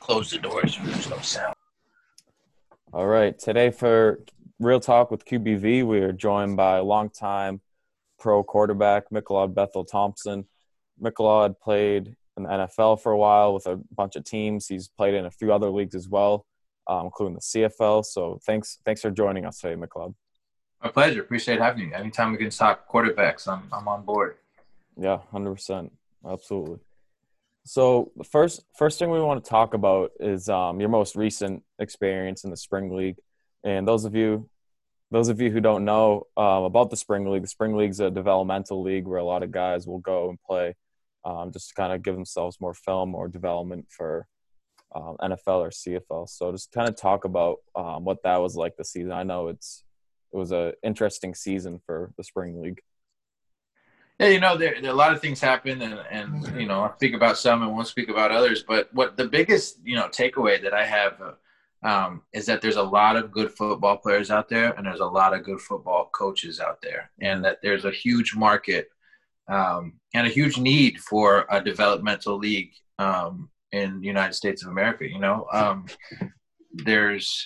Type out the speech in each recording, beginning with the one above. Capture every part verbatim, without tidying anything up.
close the doors. There's no sound. All right. Today for Real Talk with Q B V, we are joined by longtime pro quarterback Mikolaj Bethel-Thompson. Mikolaj played in the N F L for a while with a bunch of teams. He's played in a few other leagues as well, um, including the C F L. So thanks thanks for joining us today, Mikolaj. My pleasure. Appreciate having you. Anytime we can talk quarterbacks, I'm I'm on board. Yeah, one hundred percent. Absolutely. So the first first thing we want to talk about is um, your most recent experience in the Spring League. And those of you those of you who don't know um, about the Spring League, the Spring League's a developmental league where a lot of guys will go and play um, just to kind of give themselves more film or development for um, N F L or C F L. So just kind of talk about um, what that was like this season. I know it's it was an interesting season for the Spring League. Yeah, you know, there, there a lot of things happen, and, and you know, I'll speak about some and won't speak about others. But what the biggest, you know, takeaway that I have uh, um, is that there's a lot of good football players out there, and there's a lot of good football coaches out there, and that there's a huge market um, and a huge need for a developmental league um, in the United States of America. You know, um, there's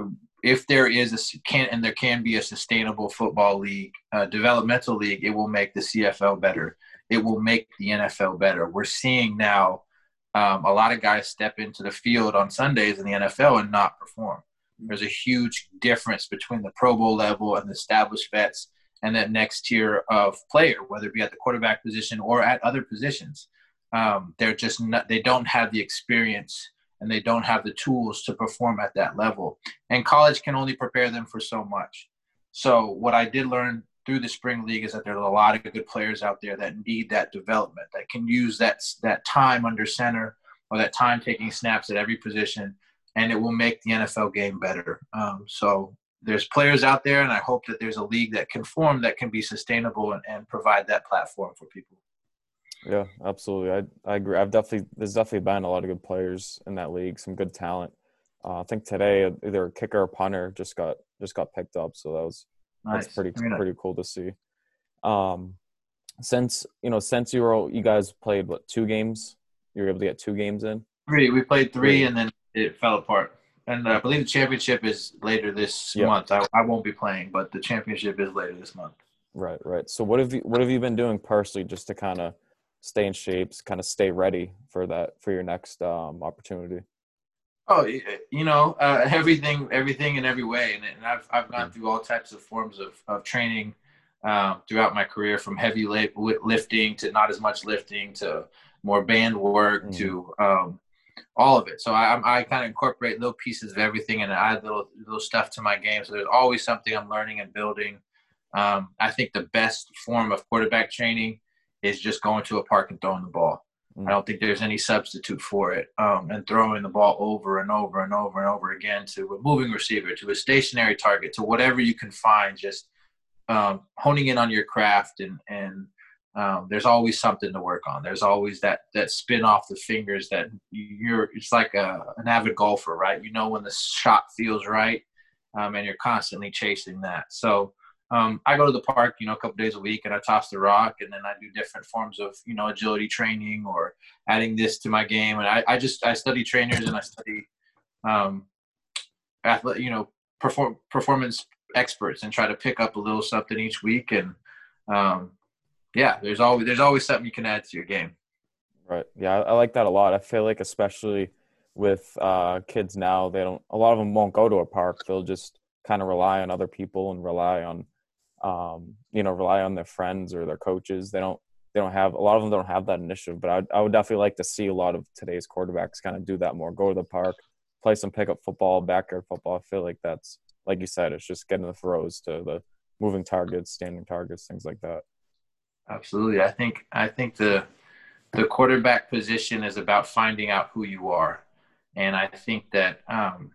if there is a can and there can be a sustainable football league, uh, developmental league, it will make the C F L better. It will make the N F L better. We're seeing now um, a lot of guys step into the field on Sundays in the N F L and not perform. There's a huge difference between the Pro Bowl level and the established vets and that next tier of player, whether it be at the quarterback position or at other positions. Um, they're just not, they don't have the experience and they don't have the tools to perform at that level. And college can only prepare them for so much. So what I did learn through the Spring League is that there's a lot of good players out there that need that development, that can use that, that time under center or that time taking snaps at every position, and it will make the N F L game better. Um, so there's players out there, and I hope that there's a league that can form that can be sustainable and, and provide that platform for people. Yeah, absolutely. I I agree. I've definitely there's definitely been a lot of good players in that league, some good talent. Uh, I think today either a kicker or punter just got just got picked up, so that was Nice. that's pretty Very nice. pretty cool to see. Um, since you know since you were you guys played what two games, you were able to get two games in. Three. We played three, three. and then it fell apart. And I believe the championship is later this yep. month. I, I won't be playing, but the championship is later this month. Right, right. So what have you what have you been doing personally just to kind of stay in shape, kind of stay ready for that, for your next um, opportunity? Oh, you know, uh, everything, everything in every way. And, and I've, I've gone through all types of forms of, of training um, throughout my career, from heavy lifting to not as much lifting to more band work mm-hmm. to um, all of it. So I, I kind of incorporate little pieces of everything and I add little, little stuff to my game. So there's always something I'm learning and building. Um, I think the best form of quarterback training is just going to a park and throwing the ball. Mm. I don't think there's any substitute for it. Um, and throwing the ball over and over and over and over again to a moving receiver, to a stationary target, to whatever you can find, just um, honing in on your craft. And, and um, there's always something to work on. There's always that that spin off the fingers that you're – it's like a, an avid golfer, right? You know when the shot feels right, um, and you're constantly chasing that. So – Um, I go to the park, you know, a couple days a week, and I toss the rock, and then I do different forms of, you know, agility training or adding this to my game. And I, I just I study trainers and I study, um, athlete, you know, perform performance experts and try to pick up a little something each week. And um, yeah, there's always there's always something you can add to your game. Right. Yeah, I, I like that a lot. I feel like especially with uh, kids now, they don't. A lot of them won't go to a park. They'll just kind of rely on other people and rely on. Um, you know, rely on their friends or their coaches. They don't, they don't have, a lot of them don't have that initiative, but I, I would definitely like to see a lot of today's quarterbacks kind of do that more. Go to the park, play some pickup football, backyard football. I feel like that's, like you said, it's just getting the throws to the moving targets, standing targets, things like that. Absolutely. I think, I think the, the quarterback position is about finding out who you are. And I think that, um,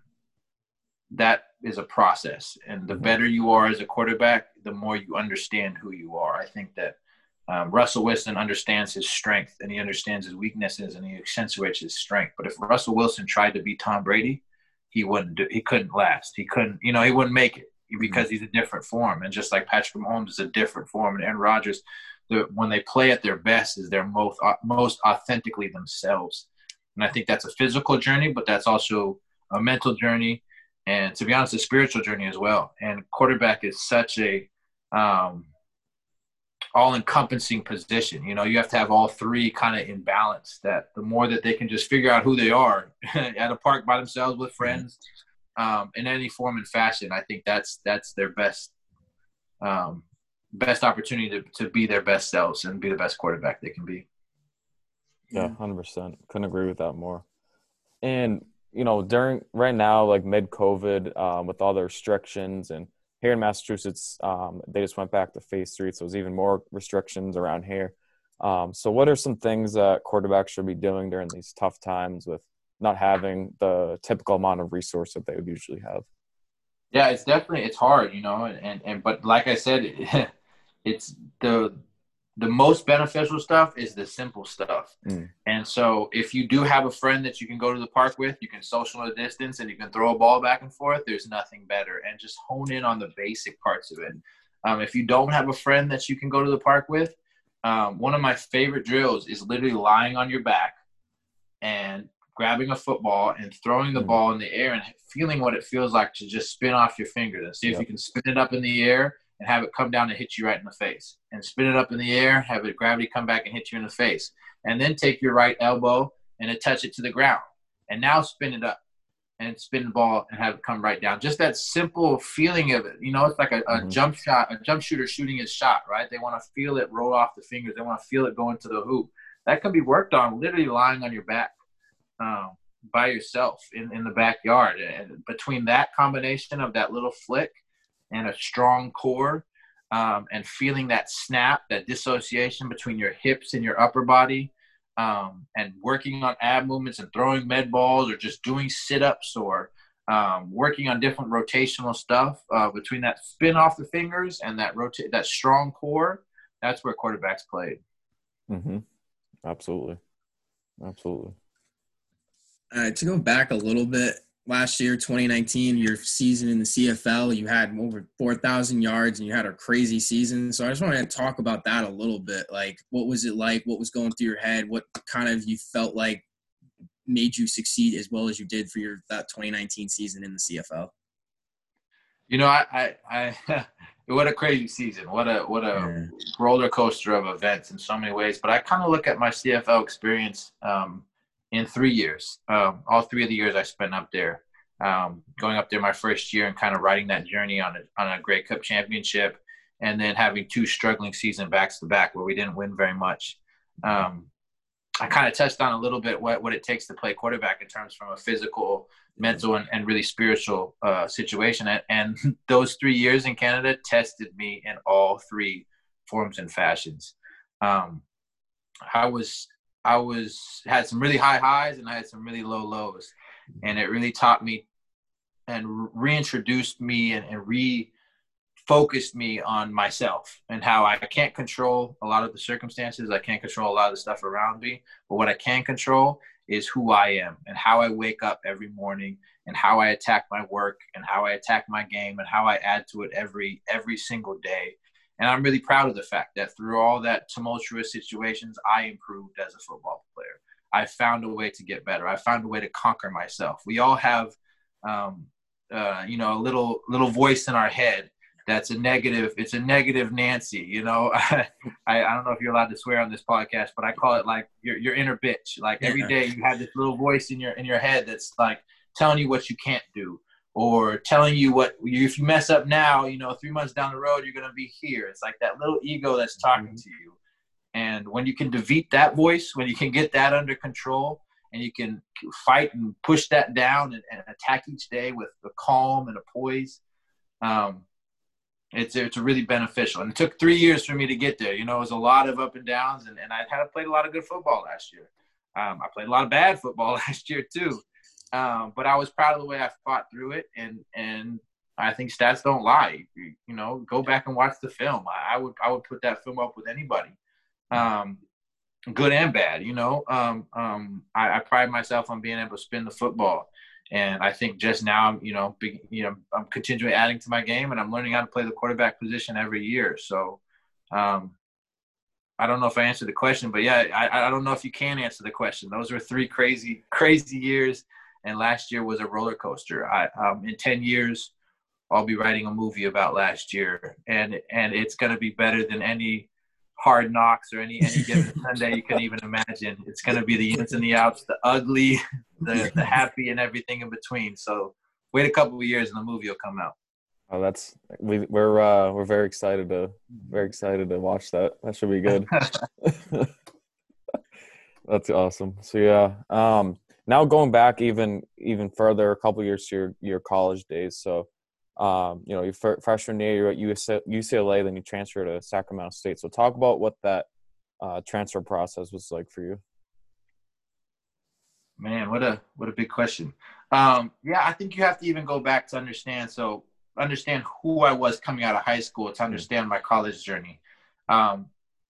that is a process. And the better you are as a quarterback, the more you understand who you are. I think that um, Russell Wilson understands his strength and he understands his weaknesses and he accentuates his strength. But if Russell Wilson tried to be Tom Brady, he wouldn't do, he couldn't last. He couldn't, you know, he wouldn't make it because he's a different form. And just like Patrick Mahomes is a different form, and Aaron Rodgers, the, when they play at their best, is they're most, most authentically themselves. And I think that's a physical journey, but that's also a mental journey. And to be honest, a spiritual journey as well. And quarterback is such a um, all-encompassing position. You know, you have to have all three kind of in balance. That the more that they can just figure out who they are at a park by themselves with friends, um, in any form and fashion, I think that's that's their best um, best opportunity to, to be their best selves and be the best quarterback they can be. Yeah, one hundred percent. Couldn't agree with that more. And, you know, during right now, like mid-COVID, um, with all the restrictions, and here in Massachusetts, um, they just went back to phase three, so there's even more restrictions around here. Um, so what are some things that quarterbacks should be doing during these tough times with not having the typical amount of resource that they would usually have? Yeah, it's definitely it's hard, you know, and and, and but like I said, it, it's the the most beneficial stuff is the simple stuff. Mm. And so if you do have a friend that you can go to the park with, you can social distance and you can throw a ball back and forth, there's nothing better. And just hone in on the basic parts of it. Um, if you don't have a friend that you can go to the park with, um, one of my favorite drills is literally lying on your back and grabbing a football and throwing the Mm. ball in the air and feeling what it feels like to just spin off your fingers and see Yep. if you can spin it up in the air and have it come down and hit you right in the face, and spin it up in the air, have it gravity come back and hit you in the face, and then take your right elbow and attach it to the ground, and now spin it up and spin the ball and have it come right down. Just that simple feeling of it. You know, it's like a, a Mhm. jump shot, a jump shooter shooting his shot, right? They want to feel it roll off the fingers. They want to feel it go into the hoop. That can be worked on literally lying on your back um, by yourself in, in the backyard. And between that combination of that little flick and a strong core, um, and feeling that snap, that dissociation between your hips and your upper body, um, and working on ab movements and throwing med balls or just doing sit-ups or um, working on different rotational stuff, uh, between that spin off the fingers and that rotate, that strong core, that's where quarterbacks played. Mm-hmm. Absolutely. Absolutely. Uh, to go back a little bit, last year, twenty nineteen, your season in the C F L, you had over four thousand yards and you had a crazy season. So I just wanted to talk about that a little bit. Like, what was it like? What was going through your head? What kind of you felt like made you succeed as well as you did for your that twenty nineteen season in the C F L? You know, I, I, I what a crazy season. What a, what a Yeah. roller coaster of events in so many ways. But I kind of look at my C F L experience um, in three years. Um, all three of the years I spent up there, um, going up there my first year and kind of riding that journey on a, on a Grey Cup championship, and then having two struggling season backs to back where we didn't win very much. Um, I kind of touched on a little bit what, what it takes to play quarterback in terms from a physical, mental, and, and really spiritual uh, situation. And, and those three years in Canada tested me in all three forms and fashions. Um, I was, I was, had some really high highs and I had some really low lows. And it really taught me and reintroduced me and, and re focused me on myself and how I can't control a lot of the circumstances. I can't control a lot of the stuff around me, but what I can control is who I am and how I wake up every morning and how I attack my work and how I attack my game and how I add to it every, every single day. And I'm really proud of the fact that through all that tumultuous situations, I improved as a football player. I found a way to get better. I found a way to conquer myself. We all have, um, uh, you know, a little, little voice in our head that's a negative. It's a negative Nancy, you know. I, I don't know if you're allowed to swear on this podcast, but I call it like your your inner bitch. Like every Yeah. day you have this little voice in your in your head that's like telling you what you can't do, or telling you what if you mess up now, you know, three months down the road you're gonna be here. It's like that little ego that's talking Mm-hmm. to you. And when you can defeat that voice, when you can get that under control, and you can fight and push that down and, and attack each day with a calm and a poise, um, It's it's really beneficial. And it took three years for me to get there. You know, it was a lot of up and downs, and, and I had played a lot of good football last year. Um, I played a lot of bad football last year too. Um, but I was proud of the way I fought through it, and and I think stats don't lie. You, you know, go back and watch the film. I, I would I would put that film up with anybody, um, good and bad. You know, um, um, I, I pride myself on being able to spin the football. And I think just now, you know, be, you know, I'm continually adding to my game, and I'm learning how to play the quarterback position every year. So, um, I don't know if I answered the question, but yeah, I, I don't know if you can answer the question. Those were three crazy, crazy years. And last year was a roller coaster. I, um, in ten years, I'll be writing a movie about last year, and and it's going to be better than any Hard Knocks or any any given Sunday you can even imagine. It's going to be the ins and the outs, the ugly, the the happy, and everything in between. So wait a couple of years, and the movie will come out. Oh, that's we we're uh, we're very excited to very excited to watch that. That should be good. That's awesome. So yeah, um, now going back even even further, a couple years to your your college days. So, um, you know, your fr- freshman year, you're at U C L A, then you transfer to Sacramento State. So talk about what that uh, transfer process was like for you. Man, what a what a big question. Um, yeah, I think you have to even go back to understand. So understand who I was coming out of high school to understand my college journey. Um,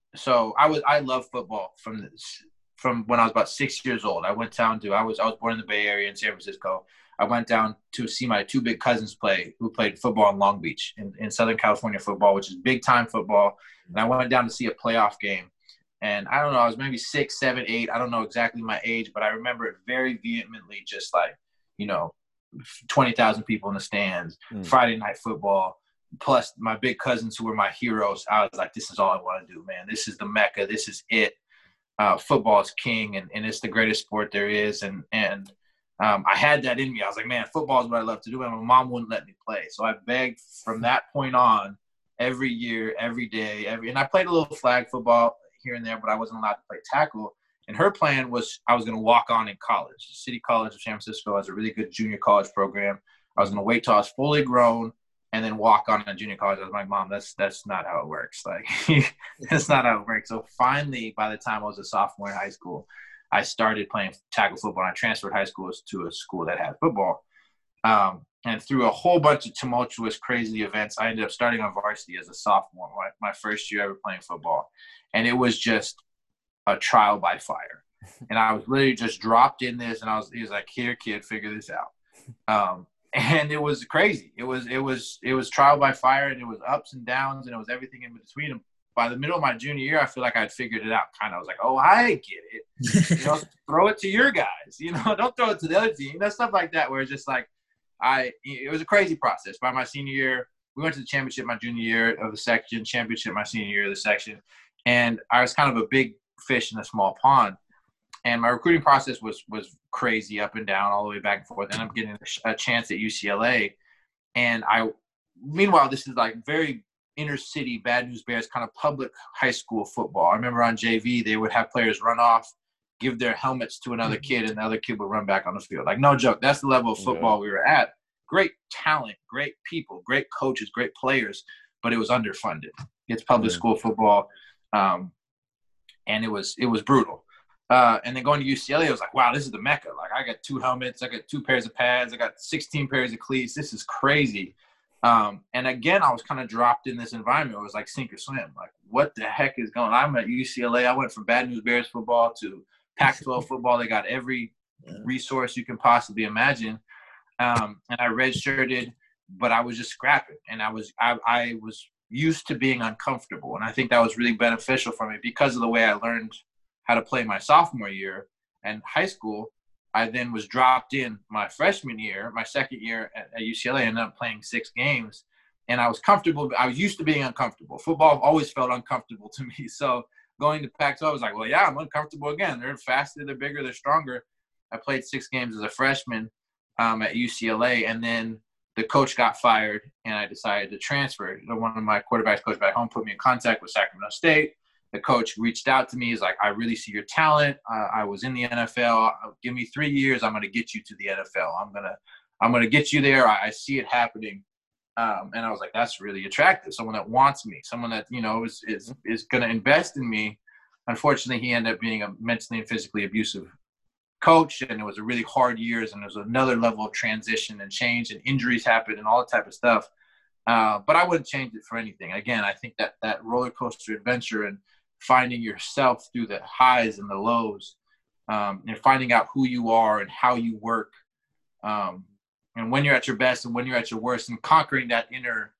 so I was I love football from this, from when I was about six years old. I went down to I was I was born in the Bay Area in San Francisco. I went down to see my two big cousins play, who played football in Long Beach in, in Southern California football, which is big time football. And I went down to see a playoff game. And I don't know, I was maybe six, seven, eight. I don't know exactly my age, but I remember it very vehemently, just like, you know, twenty thousand people in the stands, mm. Friday night football, plus my big cousins who were my heroes. I was like, this is all I want to do, man. This is the Mecca. This is it. Uh, football is king, and, and it's the greatest sport there is. And, and um, I had that in me. I was like, man, football is what I love to do. And my mom wouldn't let me play. So I begged from that point on every year, every day, every, and I played a little flag football here and there, but I wasn't allowed to play tackle. And her plan was I was going to walk on in college. City College of San Francisco has a really good junior college program. I was going to wait till I was fully grown and then walk on in junior college. I was like, Mom, that's that's not how it works. Like, that's not how it works. So finally, by the time I was a sophomore in high school, I started playing tackle football. And I transferred high schools to a school that had football. Um, and through a whole bunch of tumultuous, crazy events, I ended up starting on varsity as a sophomore, my, my first year ever playing football. And it was just a trial by fire. And I was literally just dropped in this, and I was, he was like, here, kid, figure this out. Um, and it was crazy. It was, it was, it was trial by fire, and it was ups and downs, and it was everything in between. And by the middle of my junior year, I feel like I'd figured it out. Kind of, I was like, oh, I get it. You know, throw it to your guys. You know, don't throw it to the other team. That's stuff like that, where it's just like, I, it was a crazy process. By my senior year, we went to the championship my junior year of the section, championship my senior year of the section. And I was kind of a big fish in a small pond. And my recruiting process was was crazy, up and down, all the way back and forth. And I'm getting a, a chance at U C L A. And I, meanwhile, this is like very inner city, Bad News Bears kind of public high school football. I remember on J V, they would have players run off, give their helmets to another kid, and the other kid would run back on the field. Like, no joke. That's the level of football yeah. we were at. Great talent, great people, great coaches, great players, but it was underfunded. It's public yeah. school football. Um, and it was, it was brutal. Uh, and then going to U C L A, I was like, wow, this is the Mecca. Like, I got two helmets, I got two pairs of pads, I got sixteen pairs of cleats. This is crazy. Um, and again, I was kind of dropped in this environment. It was like sink or swim. Like, what the heck is going on? I'm at U C L A. I went from Bad News Bears football to Pac twelve football. They got every resource you can possibly imagine. Um, and I redshirted, but I was just scrapping. And I was, I, I was used to being uncomfortable. And I think that was really beneficial for me because of the way I learned how to play my sophomore year and high school. I then was dropped in my freshman year, my second year at, at U C L A, I ended up playing six games. And I was comfortable. I was used to being uncomfortable. Football always felt uncomfortable to me. So going to Pac twelve, I was like, well, yeah, I'm uncomfortable again. They're faster, they're bigger, they're stronger. I played six games as a freshman um, at U C L A. And then the coach got fired, and I decided to transfer. One of my quarterbacks coach back home put me in contact with Sacramento State. The coach reached out to me. He's like, I really see your talent. Uh, I was in the N F L. Give me three years. I'm going to get you to the N F L. I'm going to, I'm going to get you there. I, I see it happening. Um, and I was like, that's really attractive. Someone that wants me, someone that, you know, is, is, is going to invest in me. Unfortunately, he ended up being a mentally and physically abusive coach. And it was a really hard years. And there was another level of transition and change, and injuries happened and all that type of stuff. Uh, but I wouldn't change it for anything. Again, I think that that roller coaster adventure and finding yourself through the highs and the lows, um, and finding out who you are and how you work, um, and when you're at your best and when you're at your worst, and conquering that inner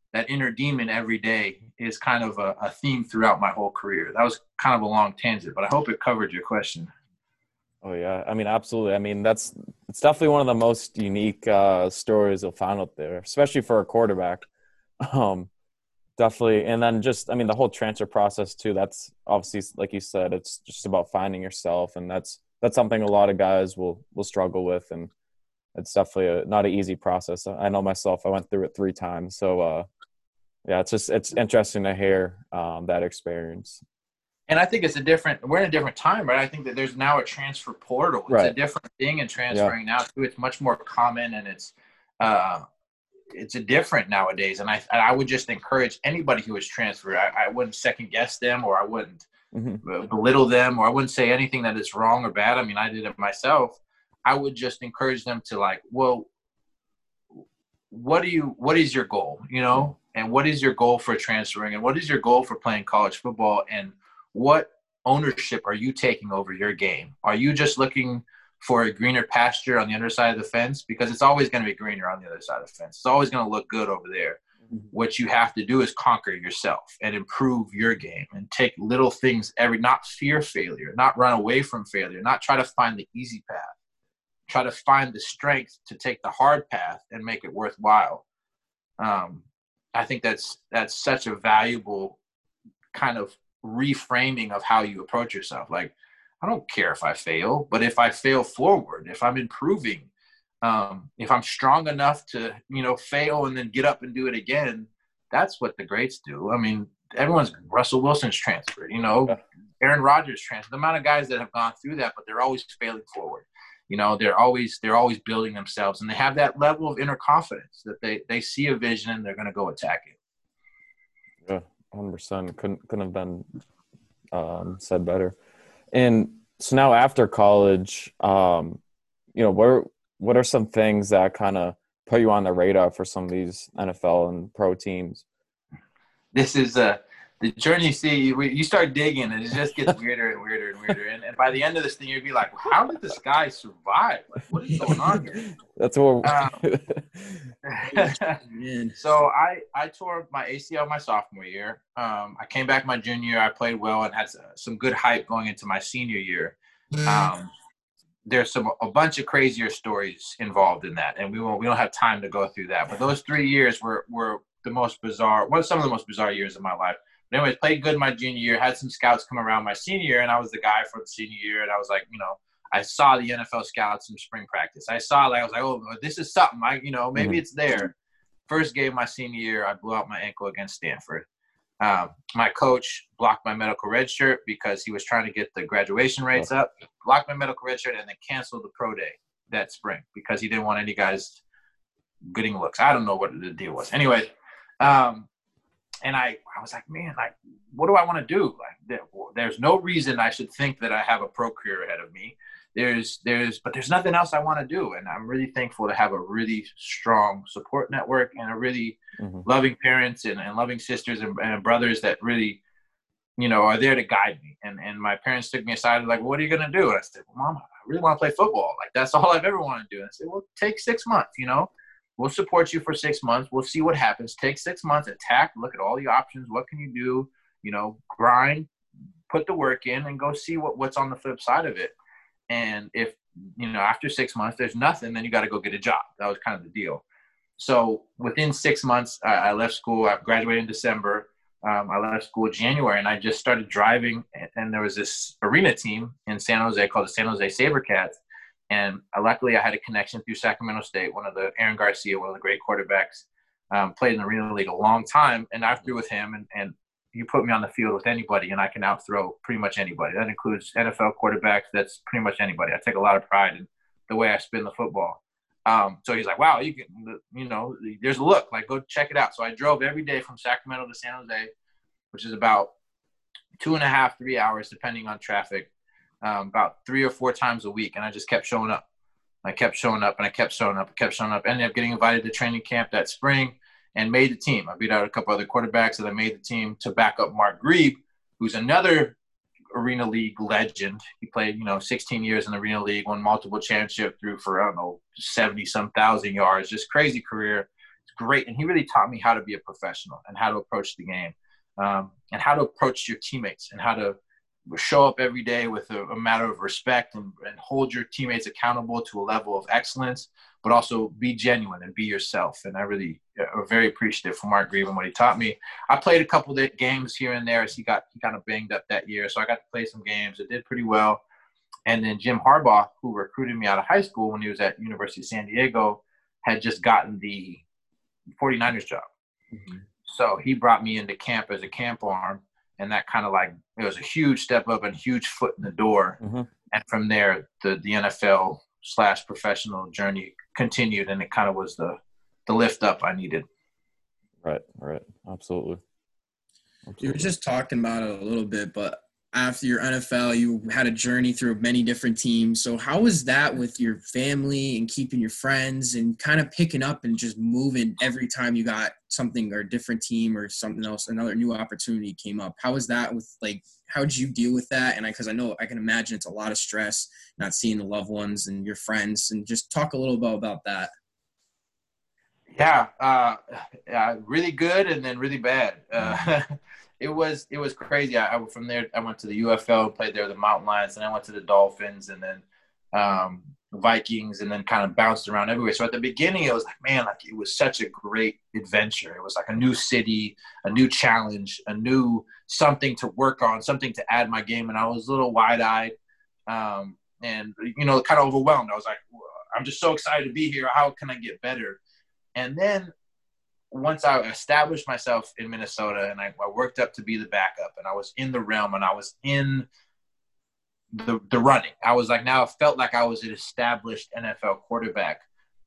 that inner demon every day is kind of a, a theme throughout my whole career. That was kind of a long tangent, but I hope it covered your question. Oh yeah, I mean, absolutely. I mean, that's it's definitely one of the most unique uh, stories you'll find out there, especially for a quarterback. Um, definitely, and then just, I mean, the whole transfer process too. That's obviously, like you said, it's just about finding yourself, and that's that's something a lot of guys will will struggle with, and it's definitely a, not an easy process. I know myself; I went through it three times. So, uh, yeah, it's just it's interesting to hear um, that experience. And I think it's a different, we're in a different time, right? I think that there's now a transfer portal. It's Right. a different thing in transferring yeah. now too. It's much more common, and it's, uh, it's a different nowadays. And I, I would just encourage anybody who is transferred. I, I wouldn't second guess them, or I wouldn't mm-hmm. belittle them, or I wouldn't say anything that is wrong or bad. I mean, I did it myself. I would just encourage them to, like, well, what do you, what is your goal, you know? And what is your goal for transferring? And what is your goal for playing college football? And what ownership are you taking over your game? Are you just looking for a greener pasture on the other side of the fence? Because it's always going to be greener on the other side of the fence. It's always going to look good over there. Mm-hmm. What you have to do is conquer yourself and improve your game and take little things every, not fear failure, not run away from failure, not try to find the easy path. Try to find the strength to take the hard path and make it worthwhile. Um, I think that's, that's such a valuable kind of reframing of how you approach yourself. Like, I don't care if I fail, but if I fail forward, if I'm improving, um, if I'm strong enough to, you know, fail and then get up and do it again, that's what the greats do. I mean, everyone's Russell Wilson's transferred, you know, Aaron Rodgers transferred. The amount of guys that have gone through that, but they're always failing forward. You know, they're always they're always building themselves, and they have that level of inner confidence that they they see a vision and they're going to go attack it. Yeah. one hundred percent couldn't couldn't have been um, said better. And so now after college, um, you know, what are, what are some things that kind of put you on the radar for some of these N F L and pro teams? This is a the journey. You see, you, you start digging, and it just gets weirder and weirder and weirder. And, and by the end of this thing, you'd be like, "How did this guy survive? Like, what is going on here?" That's what. Um, so I I tore my A C L my sophomore year. Um, I came back my junior year. I played well and had some good hype going into my senior year. Um, there's some a bunch of crazier stories involved in that, and we won't we don't have time to go through that. But those three years were were the most bizarre. One of some of the most bizarre years of my life. But anyways, played good my junior year. Had some scouts come around my senior year, and I was the guy for the senior year. And I was like, you know, I saw the N F L scouts in spring practice. I saw, like, I was like, oh, this is something. I, you know, maybe mm-hmm. it's there. First game my senior year, I blew out my ankle against Stanford. Um, my coach blocked my medical red shirt because he was trying to get the graduation rates up. Blocked my medical red shirt and then canceled the pro day that spring because he didn't want any guys getting looks. I don't know what the deal was. Anyway, um, and I, I was like, man, like, what do I want to do? Like, there, there's no reason I should think that I have a pro career ahead of me. There's, there's, but there's nothing else I want to do. And I'm really thankful to have a really strong support network and a really mm-hmm. loving parents and, and loving sisters and, and brothers that really, you know, are there to guide me. And, and my parents took me aside and like, well, what are you going to do? And I said, well, Mom, I really want to play football. Like, that's all I've ever wanted to do. And I said, well, take six months, you know, we'll support you for six months. We'll see what happens. Take six months, attack, look at all the options. What can you do? You know, grind, put the work in and go see what, what's on the flip side of it. And if, you know, after six months, there's nothing, then you got to go get a job. That was kind of the deal. So within six months, I, I left school. I graduated in December. Um, I left school January, and I just started driving. And, and there was this arena team in San Jose called the San Jose Sabercats. And uh, luckily, I had a connection through Sacramento State. One of the Aaron Garcia, one of the great quarterbacks, um, played in the Arena League a long time. And I threw with him, and, and you put me on the field with anybody, and I can outthrow pretty much anybody. That includes N F L quarterbacks. That's pretty much anybody. I take a lot of pride in the way I spin the football. Um, so he's like, wow, you can, you know, there's a look. Like, go check it out. So I drove every day from Sacramento to San Jose, which is about two and a half, three hours, depending on traffic, um, about three or four times a week. And I just kept showing up. I kept showing up, and I kept showing up, and kept showing up. Ended up getting invited to training camp that spring. And made the team. I beat out a couple other quarterbacks, and I made the team to back up Mark Grebe, who's another Arena League legend. He played, you know, sixteen years in the Arena League, won multiple championships, threw for, I don't know, seventy-some thousand yards. Just crazy career. great. And he really taught me how to be a professional and how to approach the game, um, and how to approach your teammates and how to show up every day with a, a matter of respect and, and hold your teammates accountable to a level of excellence, but also be genuine and be yourself. And I really am very appreciative for Mark Green and what he taught me. I played a couple of games here and there as he got he kind of banged up that year. So I got to play some games. I did pretty well. And then Jim Harbaugh, who recruited me out of high school when he was at University of San Diego, had just gotten the 49ers job. Mm-hmm. So he brought me into camp as a camp arm. And that kind of like, it was a huge step up and huge foot in the door. Mm-hmm. And from there, the, the N F L slash professional journey continued, and it kind of was the, the lift up I needed. Right, right. Absolutely. Absolutely. You were just talking about it a little bit, but after your N F L, you had a journey through many different teams. So how was that with your family and keeping your friends and kind of picking up and just moving every time you got something or a different team or something else, another new opportunity came up? How was that with, like, how did you deal with that? And I, cause I know I can imagine it's a lot of stress, not seeing the loved ones and your friends, and just talk a little bit about that. Yeah. Uh, yeah, really good. And then really bad. Uh, It was it was crazy. I, I from there I went to the U F L, played there with the Mountain Lions, and I went to the Dolphins, and then um, Vikings, and then kind of bounced around everywhere. So at the beginning, it was like, man, like it was such a great adventure. It was like a new city, a new challenge, a new something to work on, something to add my game. And I was a little wide-eyed, um, and you know, kind of overwhelmed. I was like, I'm just so excited to be here. How can I get better? And then once I established myself in Minnesota and I, I worked up to be the backup, and I was in the realm and I was in the the running, I was like, now it felt like I was an established N F L quarterback.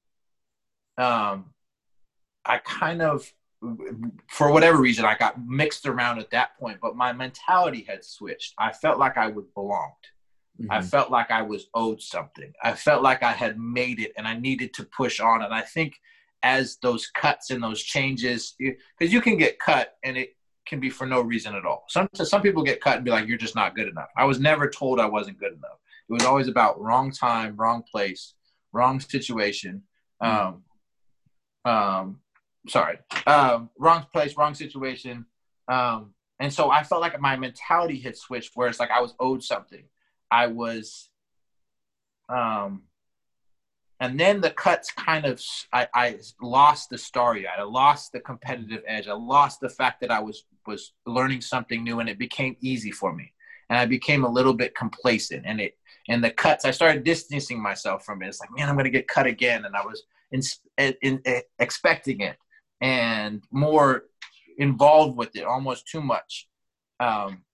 Um, I kind of, for whatever reason, I got mixed around at that point, but my mentality had switched. I felt like I would belonged. Mm-hmm. I felt like I was owed something. I felt like I had made it and I needed to push on. And I think as those cuts and those changes, because you can get cut and it can be for no reason at all. Some some people get cut and be like, you're just not good enough. I was never told I wasn't good enough. It was always about wrong time, wrong place, wrong situation. Um, um, sorry, um, wrong place, wrong situation. Um, and so I felt like my mentality had switched, where it's like I was owed something. I was um, – and then the cuts kind of, I, I lost the starry eye. I lost the competitive edge. I lost the fact that I was was learning something new, and it became easy for me. And I became a little bit complacent. And it and the cuts, I started distancing myself from it. It's like, man, I'm going to get cut again. And I was in, in, in, expecting it and more involved with it, almost too much um,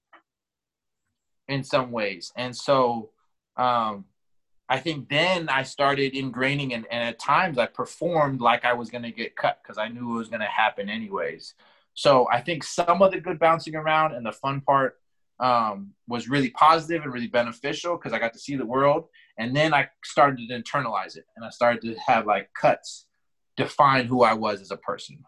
in some ways. And so um, – I think then I started ingraining, and, and at times I performed like I was going to get cut because I knew it was going to happen anyways. So I think some of the good bouncing around and the fun part um, was really positive and really beneficial because I got to see the world. And then I started to internalize it, and I started to have like cuts define who I was as a person.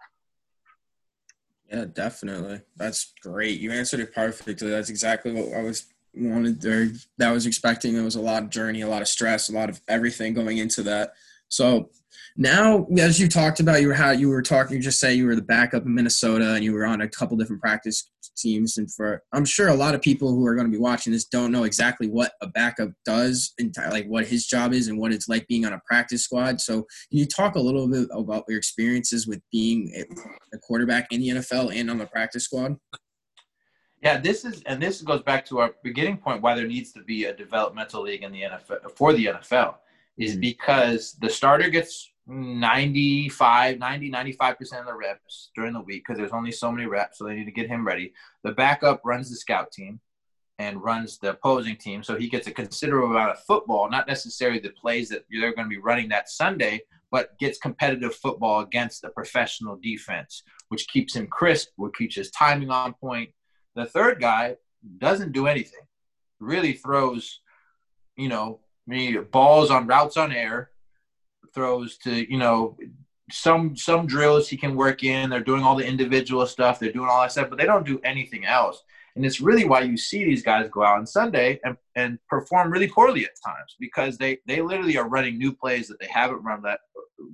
Yeah, definitely. That's great. You answered it perfectly. That's exactly what I was wanted or that I was expecting. There was a lot of journey, a lot of stress, a lot of everything going into that. So now, as you talked about, you were how you were talking, you just say you were the backup in Minnesota and you were on a couple different practice teams. And for, I'm sure a lot of people who are going to be watching this don't know exactly what a backup does and like what his job is and what it's like being on a practice squad. So can you talk a little bit about your experiences with being a quarterback in the N F L and on the practice squad? Yeah, this is, and this goes back to our beginning point, why there needs to be a developmental league in the N F L for the N F L is mm-hmm. because the starter gets ninety-five, ninety, ninety-five percent of the reps during the week because there's only so many reps, so they need to get him ready. The backup runs the scout team and runs the opposing team, so he gets a considerable amount of football, not necessarily the plays that they're going to be running that Sunday, but gets competitive football against a professional defense, which keeps him crisp, which keeps his timing on point. The third guy doesn't do anything, really throws, you know, balls on routes on air, throws to, you know, some some drills he can work in. They're doing all the individual stuff. They're doing all that stuff, but they don't do anything else. And it's really why you see these guys go out on Sunday and, and perform really poorly at times because they, they literally are running new plays that they haven't run that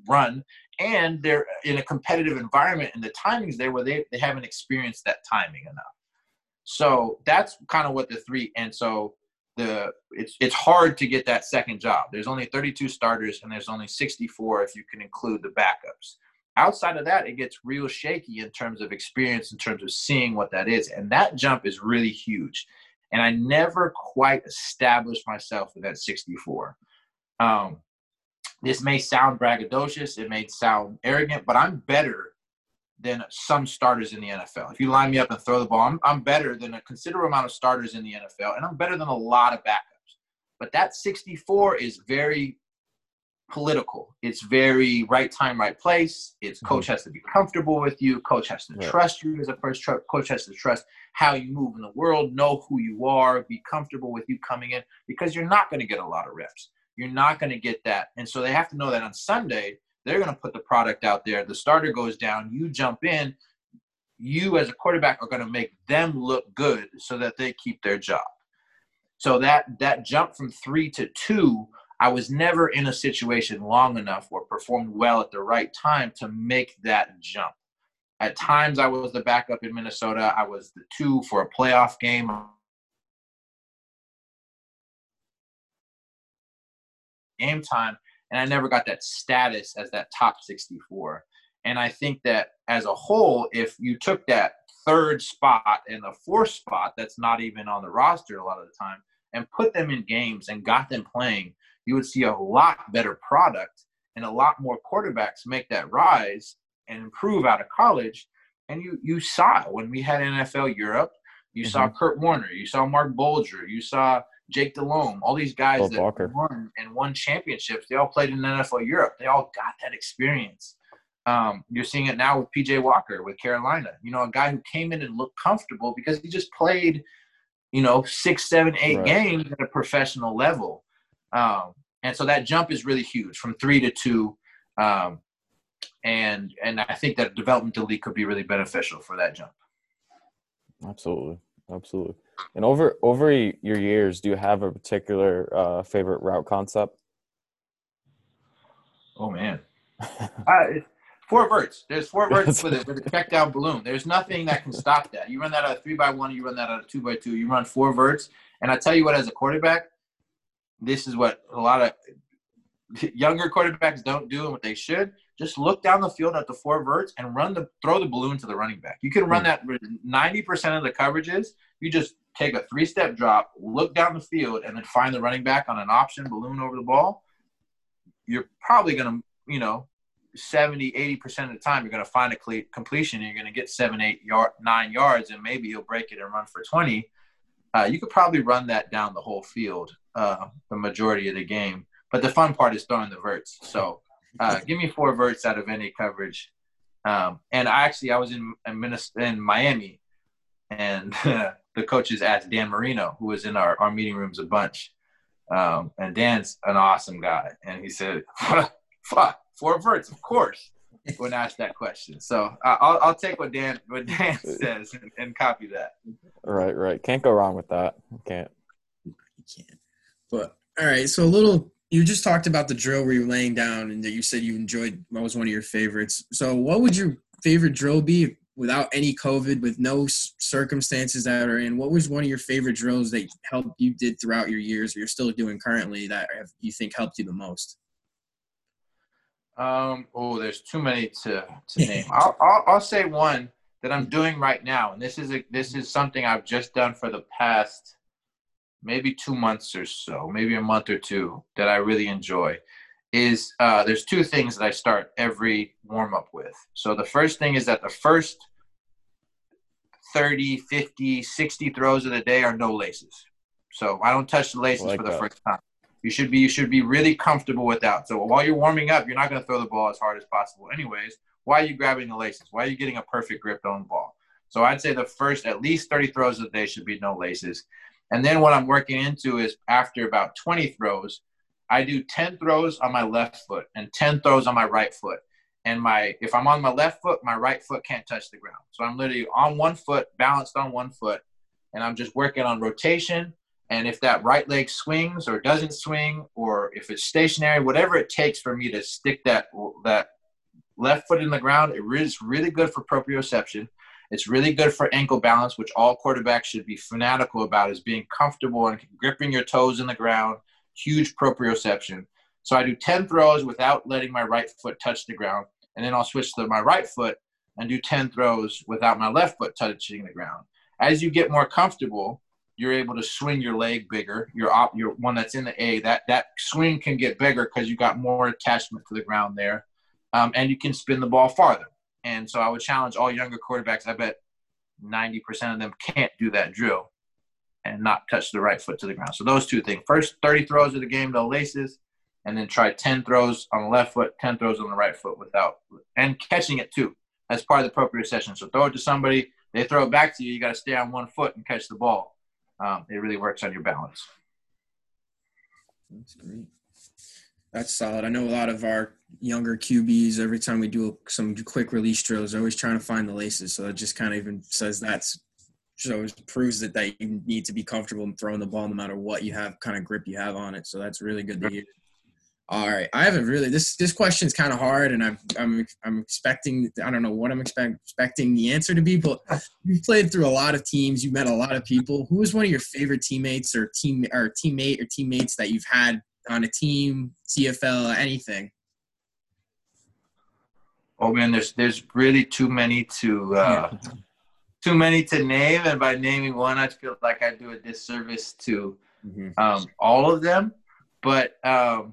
run, and they're in a competitive environment, and the timing's there where they, they haven't experienced that timing enough. So that's kind of what the three, and so the it's it's hard to get that second job. There's only thirty-two starters, and there's only sixty-four if you can include the backups. Outside of that, it gets real shaky in terms of experience, in terms of seeing what that is. And that jump is really huge. And I never quite established myself with that sixty-four. Um, this may sound braggadocious. It may sound arrogant, but I'm better than some starters in the N F L. If you line me up and throw the ball, I'm, I'm better than a considerable amount of starters in the N F L, and I'm better than a lot of backups. But that sixty-four is very political. It's very right time, right place. It's coach has to be comfortable with you. Coach has to right. trust you as a first tr- coach has to trust how you move in the world, know who you are, be comfortable with you coming in, because you're not going to get a lot of reps. You're not going to get that. And so they have to know that on Sunday, they're going to put the product out there. The starter goes down. You jump in. You as a quarterback are going to make them look good so that they keep their job. So that that jump from three to two, I was never in a situation long enough or performed well at the right time to make that jump. At times, I was the backup in Minnesota. I was the two for a playoff game. Game time, and I never got that status as that top sixty-four. And I think that as a whole, if you took that third spot and the fourth spot that's not even on the roster a lot of the time and put them in games and got them playing, you would see a lot better product and a lot more quarterbacks make that rise and improve out of college. And you you saw it when we had N F L Europe. You mm-hmm. saw Kurt Warner. You saw Mark Bolger. You saw Jake Delhomme. All these guys Bob that Walker. won and won championships, they all played in N F L Europe. They all got that experience. Um, you're seeing it now with P J Walker with Carolina. You know, a guy who came in and looked comfortable because he just played, you know, six, seven, eight right. games at a professional level. Um, and so that jump is really huge from three to two. Um, and and I think that developmental league could be really beneficial for that jump. Absolutely. Absolutely. And over over your years, do you have a particular uh, favorite route concept? Oh, man. uh, four verts. There's four verts with a, with a check down balloon. There's nothing that can stop that. You run that out of three by one, you run that out of two by two, you run four verts. And I tell you what, as a quarterback, this is what a lot of younger quarterbacks don't do and what they should. Just look down the field at the four verts and run the throw the balloon to the running back. You can run that with ninety percent of the coverages. You just take a three-step drop, look down the field, and then find the running back on an option balloon over the ball. You're probably going to, you know, seventy, eighty percent of the time you're going to find a cle- completion. And you're going to get seven, eight, yard, nine yards, and maybe you'll break it and run for twenty. Uh, you could probably run that down the whole field uh, the majority of the game. But the fun part is throwing the verts. So uh, give me four verts out of any coverage. Um, and I actually, I was in in, Minnesota, in Miami, and the coaches asked Dan Marino, who was in our, our meeting rooms a bunch. Um, and Dan's an awesome guy. And he said, fuck, four verts, of course, when asked that question. So uh, I'll, I'll take what Dan what Dan says and, and copy that. Right, right. Can't go wrong with that. Can't. You can't. But, all right, so a little – you just talked about the drill where you're laying down and that you said you enjoyed – that was one of your favorites. So what would your favorite drill be without any COVID, with no circumstances that are in? What was one of your favorite drills that helped you did throughout your years or you're still doing currently that you think helped you the most? Um, oh, there's too many to, to name. I'll, I'll I'll say one that I'm doing right now, and this is a, this is something I've just done for the past maybe two months or so, maybe a month or two, that I really enjoy. Is uh, there's two things that I start every warm up with. So the first thing is that the first thirty, fifty, sixty throws of the day are no laces. So I don't touch the laces like for the that. first time. You should be you should be really comfortable with that. So while you're warming up, you're not going to throw the ball as hard as possible anyways. Why are you grabbing the laces? Why are you getting a perfect grip on the ball? So I'd say the first at least thirty throws a day should be no laces. And then what I'm working into is after about twenty throws, I do ten throws on my left foot and ten throws on my right foot. And my if I'm on my left foot, my right foot can't touch the ground. So I'm literally on one foot, balanced on one foot, and I'm just working on rotation And if that right leg swings or doesn't swing, or if it's stationary, whatever it takes for me to stick that that left foot in the ground, it is really good for proprioception. It's really good for ankle balance, which all quarterbacks should be fanatical about, is being comfortable and gripping your toes in the ground. Huge proprioception. So I do ten throws without letting my right foot touch the ground. And then I'll switch to my right foot and do ten throws without my left foot touching the ground. As you get more comfortable, you're able to swing your leg bigger. Your op, your one that's in the A, that, that swing can get bigger because you got more attachment to the ground there. Um, and you can spin the ball farther. And so I would challenge all younger quarterbacks. I bet ninety percent of them can't do that drill and not touch the right foot to the ground. So those two things. First thirty throws of the game, no laces, and then try ten throws on the left foot, ten throws on the right foot without – and catching it too. That's part of the proprioception. So throw it to somebody, they throw it back to you, you got to stay on one foot and catch the ball. Um, it really works on your balance. That's great. That's solid. I know a lot of our younger Q Bs, every time we do some quick release drills, they're always trying to find the laces. So it just kind of even says that's so it proves that, that you need to be comfortable in throwing the ball no matter what you have, kind of grip you have on it. So that's really good to hear. All right. I haven't really, this, this question's kind of hard, and I'm, I'm, I'm expecting, I don't know what I'm expect, expecting the answer to be, but you've played through a lot of teams. You've met a lot of people. Who is one of your favorite teammates or team or teammate or teammates that you've had on a team, C F L, anything? Oh man, there's there's really too many to uh, too many to name, and by naming one, I feel like I do a disservice to mm-hmm. um, all of them. But um,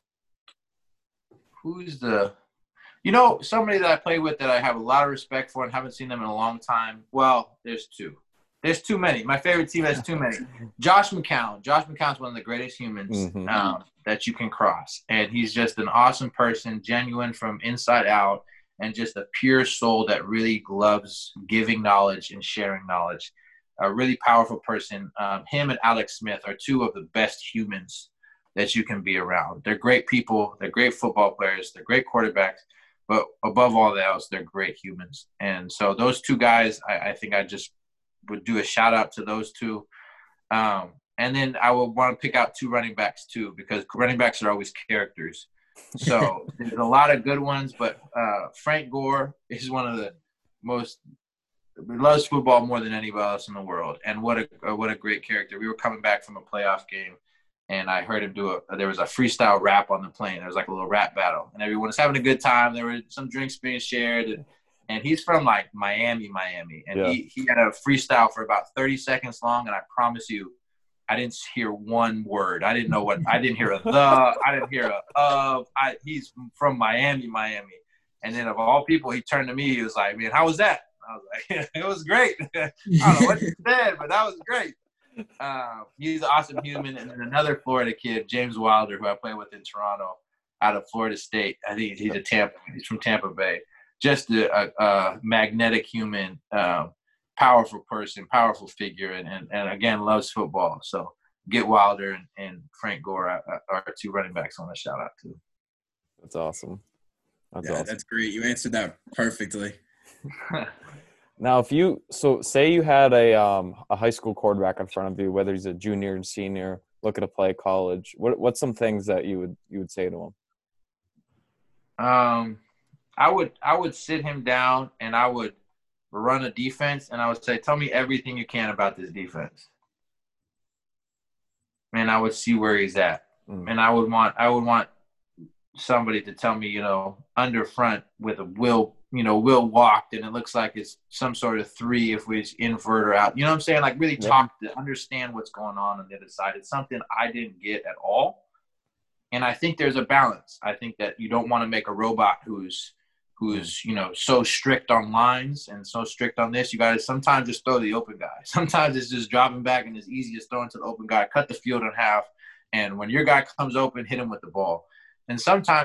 who's the, you know, somebody that I play with that I have a lot of respect for and haven't seen them in a long time? Well, there's two. There's too many. My favorite team has too many. Josh McCown. Josh McCown's one of the greatest humans mm-hmm. um, that you can cross. And he's just an awesome person, genuine from inside out, and just a pure soul that really loves giving knowledge and sharing knowledge. A really powerful person. Um, him and Alex Smith are two of the best humans that you can be around. They're great people. They're great football players. They're great quarterbacks. But above all else, they're great humans. And so those two guys, I, I think I just – would do a shout out to those two. Um, and then I would want to pick out two running backs too, because running backs are always characters. So there's a lot of good ones, but uh, Frank Gore is one of the most loves football more than anybody else in the world. And what a, what a great character. We were coming back from a playoff game, and I heard him do a, there was a freestyle rap on the plane. There was like a little rap battle, and everyone was having a good time. There were some drinks being shared, and, And he's from, like, Miami, Miami. And yeah. he, he had a freestyle for about thirty seconds long, and I promise you, I didn't hear one word. I didn't know what – I didn't hear a the. I didn't hear a of. I, he's from Miami, Miami. And then of all people, he turned to me. He was like, man, how was that? I was like, it was great. I don't know what you said, but that was great. Uh, he's an awesome human. And then another Florida kid, James Wilder, who I play with in Toronto, out of Florida State. I think he's a Tampa. He's from Tampa Bay. Just a, a, a magnetic human, uh, powerful person, powerful figure, and, and, and, again, loves football. So get Wilder and, and Frank Gore are, are two running backs I want to shout out to. That's awesome. That's yeah, awesome. That's great. You answered that perfectly. Now, if you – so say you had a um, a high school quarterback in front of you, whether he's a junior and senior, looking to play college, what what's some things that you would you would say to him? Um. I would I would sit him down and I would run a defense, and I would say, tell me everything you can about this defense. And I would see where he's at. Mm. And I would want I would want somebody to tell me, you know, under front with a will, you know, will walked, and it looks like it's some sort of three if we invert or out. You know what I'm saying? Like really yeah. talk to understand what's going on on the other side. It's something I didn't get at all. And I think there's a balance. I think that you don't want to make a robot who's who's, you know, so strict on lines and so strict on this. You got to sometimes just throw the open guy. Sometimes it's just dropping back and it's easy as throwing to the open guy, cut the field in half. And when your guy comes open, hit him with the ball. And sometimes